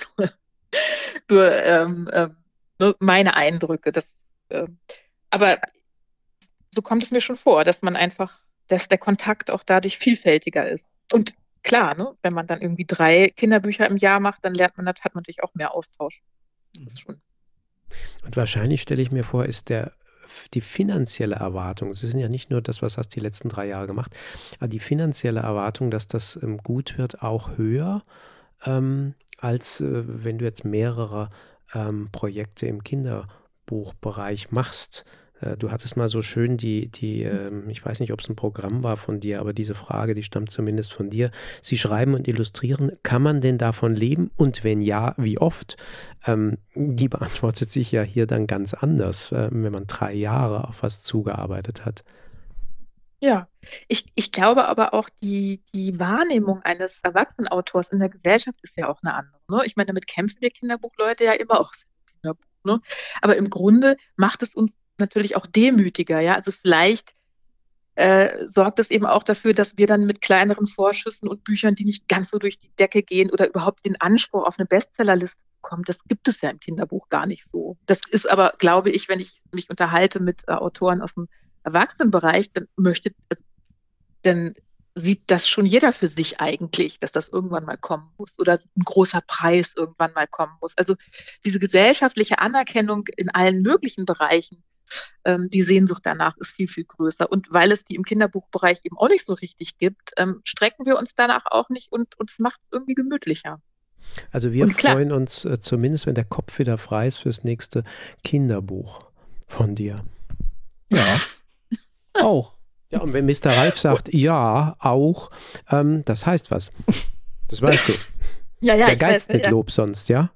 nur meine Eindrücke. Aber so kommt es mir schon vor, dass der Kontakt auch dadurch vielfältiger ist. Und klar, ne, wenn man dann irgendwie 3 Kinderbücher im Jahr macht, dann hat man natürlich auch mehr Austausch. Das ist schon. Und wahrscheinlich stelle ich mir vor, ist die finanzielle Erwartung, es ist ja nicht nur das, was hast du die letzten 3 Jahre gemacht, aber die finanzielle Erwartung, dass das gut wird, auch höher, als wenn du jetzt mehrere Projekte im Kinderbuchbereich machst. Du hattest mal so schön ich weiß nicht, ob es ein Programm war von dir, aber diese Frage, die stammt zumindest von dir. Sie schreiben und illustrieren, kann man denn davon leben? Und wenn ja, wie oft? Die beantwortet sich ja hier dann ganz anders, wenn man 3 Jahre auf was zugearbeitet hat. Ja, ich glaube aber auch, die Wahrnehmung eines Erwachsenenautors in der Gesellschaft ist ja auch eine andere. Ne? Ich meine, damit kämpfen wir Kinderbuchleute ja immer auch für ein Kinderbuch. Ne? Aber im Grunde macht es uns natürlich auch demütiger. Ja, also vielleicht sorgt es eben auch dafür, dass wir dann mit kleineren Vorschüssen und Büchern, die nicht ganz so durch die Decke gehen oder überhaupt den Anspruch auf eine Bestsellerliste bekommen, das gibt es ja im Kinderbuch gar nicht so. Das ist aber, glaube ich, wenn ich mich unterhalte mit Autoren aus dem Erwachsenenbereich, dann sieht das schon jeder für sich eigentlich, dass das irgendwann mal kommen muss oder ein großer Preis irgendwann mal kommen muss. Also diese gesellschaftliche Anerkennung in allen möglichen Bereichen die Sehnsucht danach ist viel, viel größer. Und weil es die im Kinderbuchbereich eben auch nicht so richtig gibt, strecken wir uns danach auch nicht und uns macht es irgendwie gemütlicher. Also wir Und klar. freuen uns zumindest, wenn der Kopf wieder frei ist fürs nächste Kinderbuch von dir. Ja, auch. Ja, und wenn Mr. Ralf sagt, ja, auch, das heißt was. Das weißt du. Ja, Der ich geizt weiß, mit ja. Lob sonst, ja?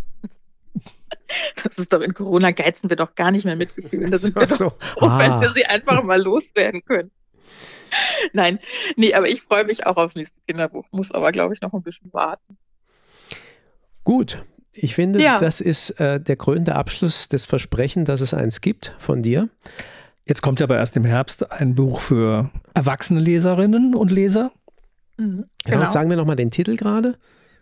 Das ist doch in Corona, geizen wir doch gar nicht mehr mit Gefühlen. Da sind wir doch So. froh, wenn wir sie einfach mal loswerden können. Nein, nee, aber ich freue mich auch aufs nächste Kinderbuch, muss aber, glaube ich, noch ein bisschen warten. Gut. Ich finde, Ja. das ist der krönende Abschluss des Versprechens, dass es eins gibt von dir. Jetzt kommt ja aber erst im Herbst ein Buch für erwachsene Leserinnen und Leser. Mhm, Genau. Sagen wir nochmal den Titel gerade.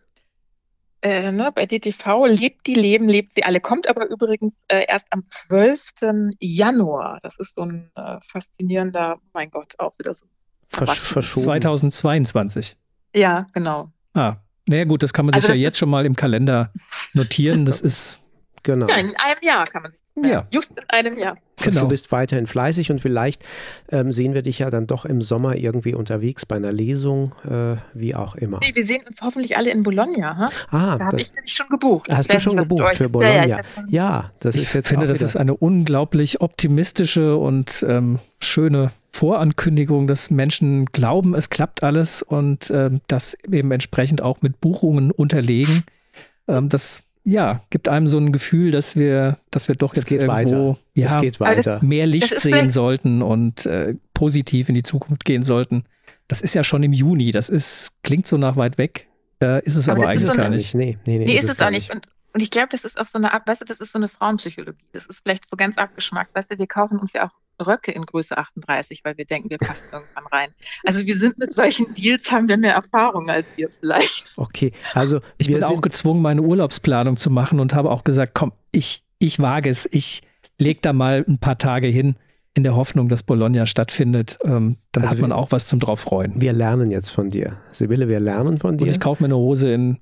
Bei DTV Lebt die Leben, lebt sie alle. Kommt aber übrigens erst am 12. Januar. Das ist so ein faszinierender, mein Gott, auch wieder so. Verschoben. 2022. Ja, genau. Naja gut, das kann man Also sich ja das jetzt schon mal im Kalender notieren. Das ist, Genau. Ja, in einem Jahr kann man sich. Ja. Just in einem Jahr. Und genau. du bist weiterhin fleißig und vielleicht sehen wir dich ja dann doch im Sommer irgendwie unterwegs bei einer Lesung, wie auch immer. Nee, wir sehen uns hoffentlich alle in Bologna. Ha? Da habe Das ich nämlich schon gebucht. hast du Das schon was gebucht euch- für Ja, Bologna. ich hab schon- Ja, das Ich ist jetzt finde, auch das wieder, ist eine unglaublich optimistische und schöne Vorankündigung, dass Menschen glauben, es klappt alles und das eben entsprechend auch mit Buchungen unterlegen. Das gibt einem so ein Gefühl, dass wir doch es jetzt geht irgendwo weiter. Es geht weiter. mehr Das Licht ist sehen vielleicht- sollten und positiv in die Zukunft gehen sollten. Das ist ja schon im Juni. Klingt so nach weit weg. Ist es Aber aber das ist eigentlich so gar eine- nicht. Nee, Nee, ist es gar auch nicht. Und ich glaube, das ist auch so eine Art, weißt du, das ist so eine Frauenpsychologie. Das ist vielleicht so ganz abgeschmackt. Weißt du, wir kaufen uns ja auch Röcke in Größe 38, weil wir denken, wir passen irgendwann rein. Also wir sind mit solchen Deals, haben wir mehr Erfahrung als ihr vielleicht. Okay, also Ich wir bin auch sind gezwungen, meine Urlaubsplanung zu machen und habe auch gesagt, komm, ich wage es. Ich lege da mal ein paar Tage hin, in der Hoffnung, dass Bologna stattfindet. Dann Also hat man auch was zum drauf freuen. wir lernen jetzt von dir. Sibylle, wir lernen von Und dir. ich kaufe mir eine Hose in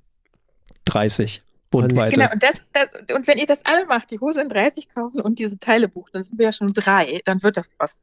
30 Und- Bundweite. Genau, und wenn ihr das alle macht, die Hose in 30 kaufen und diese Teile bucht, dann sind wir ja schon 3, dann wird das was.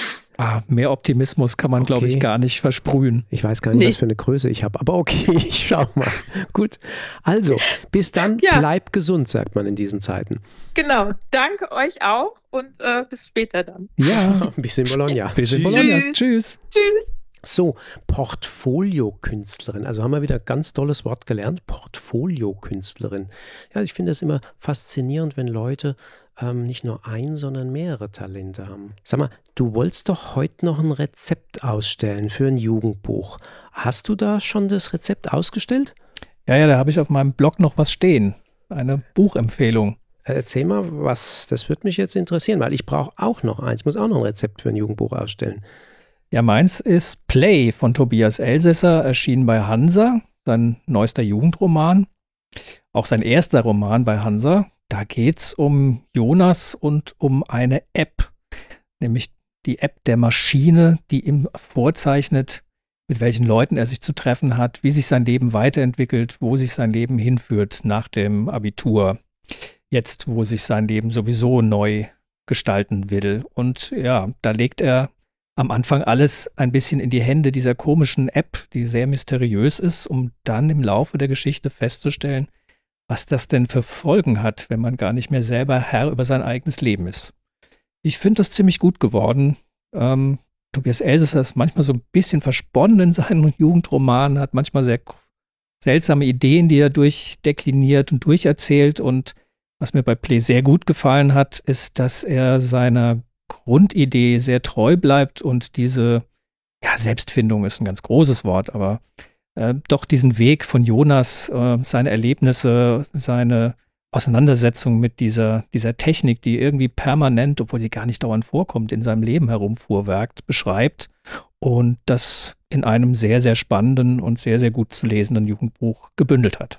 Mehr Optimismus kann man, glaube ich, Okay. gar nicht versprühen. Ich weiß gar nicht, Nee. was für eine Größe ich habe, aber okay, ich schau mal. Gut, also bis dann, Ja. bleib gesund, sagt man in diesen Zeiten. Genau, danke euch auch und bis später dann. Ja, Bis in Bologna. bis in Tschüss. Bologna. Tschüss. Tschüss. Tschüss. So, Portfoliokünstlerin. Also haben wir wieder ein ganz tolles Wort gelernt. Portfoliokünstlerin. Ja, ich finde es immer faszinierend, wenn Leute nicht nur ein, sondern mehrere Talente haben. Sag mal, du wolltest doch heute noch ein Rezept ausstellen für ein Jugendbuch. Hast du da schon das Rezept ausgestellt? Ja, da habe ich auf meinem Blog noch was stehen. Eine Buchempfehlung. Erzähl mal, das würde mich jetzt interessieren, weil ich brauche auch noch eins, muss auch noch ein Rezept für ein Jugendbuch ausstellen. Ja, meins ist Play von Tobias Elsässer, erschienen bei Hansa, sein neuester Jugendroman. Auch sein erster Roman bei Hansa. Da geht es um Jonas und um eine App, nämlich die App der Maschine, die ihm vorzeichnet, mit welchen Leuten er sich zu treffen hat, wie sich sein Leben weiterentwickelt, wo sich sein Leben hinführt nach dem Abitur. Jetzt, wo sich sein Leben sowieso neu gestalten will. Und ja, da legt er am Anfang alles ein bisschen in die Hände dieser komischen App, die sehr mysteriös ist, um dann im Laufe der Geschichte festzustellen, was das denn für Folgen hat, wenn man gar nicht mehr selber Herr über sein eigenes Leben ist. Ich finde das ziemlich gut geworden. Tobias Elsässer ist manchmal so ein bisschen versponnen in seinen Jugendromanen, hat manchmal sehr seltsame Ideen, die er durchdekliniert und durcherzählt. Und was mir bei Play sehr gut gefallen hat, ist, dass er seiner Grundidee sehr treu bleibt und diese, Selbstfindung ist ein ganz großes Wort, aber doch diesen Weg von Jonas, seine Erlebnisse, seine Auseinandersetzung mit dieser Technik, die irgendwie permanent, obwohl sie gar nicht dauernd vorkommt, in seinem Leben herumfuhrwerkt, beschreibt und das in einem sehr, sehr spannenden und sehr, sehr gut zu lesenden Jugendbuch gebündelt hat.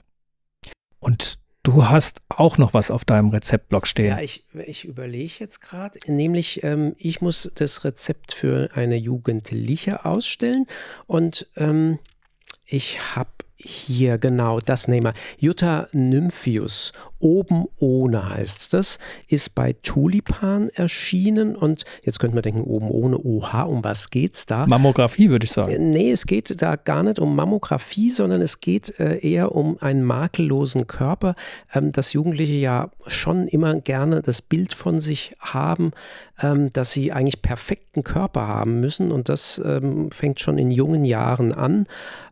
Und du hast auch noch was auf deinem Rezeptblog stehen. Ja, ich überlege jetzt gerade, nämlich ich muss das Rezept für eine Jugendliche ausstellen und ich habe hier genau das nehmen wir. Jutta Nymphius Oben ohne heißt das, ist bei Tulipan erschienen und jetzt könnte man denken, oben ohne, oha, um was geht's da? Mammographie, würde ich sagen. Nee, es geht da gar nicht um Mammographie, sondern es geht eher um einen makellosen Körper, dass Jugendliche ja schon immer gerne das Bild von sich haben, dass sie eigentlich perfekten Körper haben müssen und das fängt schon in jungen Jahren an.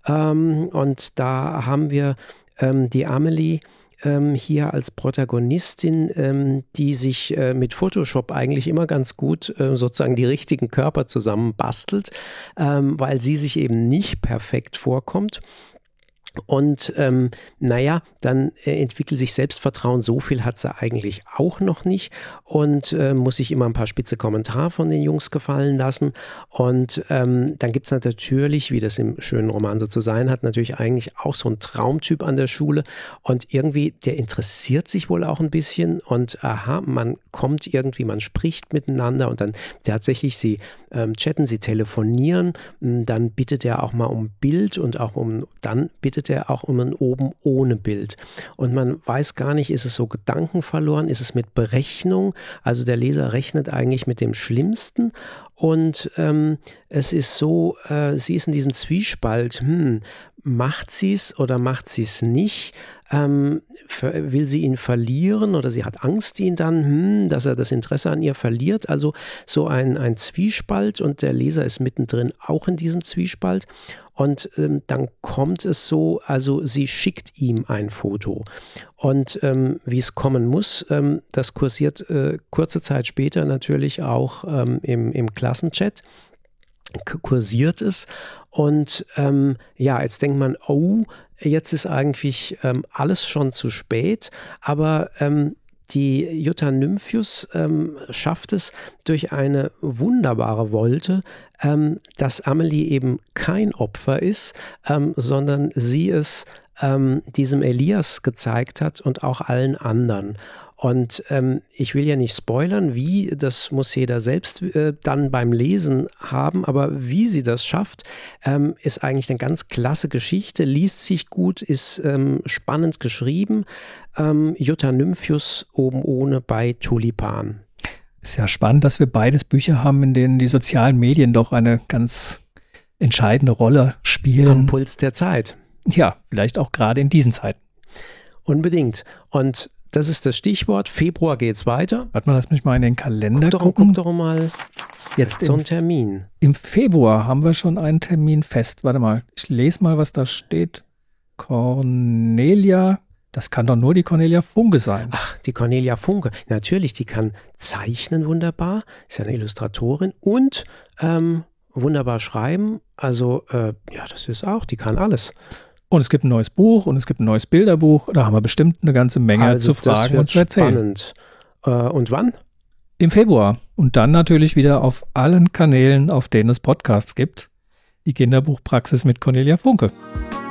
Und da haben wir die Amelie hier als Protagonistin, die sich mit Photoshop eigentlich immer ganz gut sozusagen die richtigen Körper zusammenbastelt, weil sie sich eben nicht perfekt vorkommt. Und dann entwickelt sich Selbstvertrauen, so viel hat sie eigentlich auch noch nicht und muss sich immer ein paar spitze Kommentare von den Jungs gefallen lassen. Und dann gibt es natürlich, wie das im schönen Roman so zu sein hat, natürlich eigentlich auch so einen Traumtyp an der Schule und irgendwie, der interessiert sich wohl auch ein bisschen und man kommt irgendwie, man spricht miteinander und dann tatsächlich, sie chatten, sie telefonieren, dann bittet er auch mal um Bild und dann bittet er auch um ein Oben ohne Bild. Und man weiß gar nicht, ist es so gedankenverloren, ist es mit Berechnung? Also der Leser rechnet eigentlich mit dem Schlimmsten und es ist so, sie ist in diesem Zwiespalt, macht sie es oder macht sie es nicht? Will sie ihn verlieren oder sie hat Angst, ihn dann, dass er das Interesse an ihr verliert? Also so ein Zwiespalt und der Leser ist mittendrin auch in diesem Zwiespalt. Und dann kommt es so, also sie schickt ihm ein Foto. Und wie es kommen muss, das kursiert kurze Zeit später natürlich auch im Klassenchat. Kursiert es und jetzt denkt man, jetzt ist eigentlich alles schon zu spät, aber die Jutta Nymphius schafft es durch eine wunderbare Wolte, dass Amelie eben kein Opfer ist, sondern sie es diesem Elias gezeigt hat und auch allen anderen. Und ich will ja nicht spoilern, das muss jeder selbst dann beim Lesen haben, aber wie sie das schafft, ist eigentlich eine ganz klasse Geschichte, liest sich gut, ist spannend geschrieben. Jutta Nymphius oben ohne bei Tulipan. Ist ja spannend, dass wir beides Bücher haben, in denen die sozialen Medien doch eine ganz entscheidende Rolle spielen. Am Puls der Zeit. Ja, vielleicht auch gerade in diesen Zeiten. Unbedingt. Und das ist das Stichwort. Februar geht's weiter. Warte mal, lass mich mal in den Kalender gucken. Guck doch mal jetzt so einen Termin. Im Februar haben wir schon einen Termin fest. Warte mal, ich lese mal, was da steht. Cornelia, das kann doch nur die Cornelia Funke sein. Ach, die Cornelia Funke. Natürlich, die kann zeichnen wunderbar. Ist ja eine Illustratorin und wunderbar schreiben. Also, das ist auch, die kann alles. Und es gibt ein neues Buch und es gibt ein neues Bilderbuch. Da haben wir bestimmt eine ganze Menge zu fragen und zu erzählen. Spannend. Und wann? Im Februar. Und dann natürlich wieder auf allen Kanälen, auf denen es Podcasts gibt. Die Kinderbuchpraxis mit Cornelia Funke.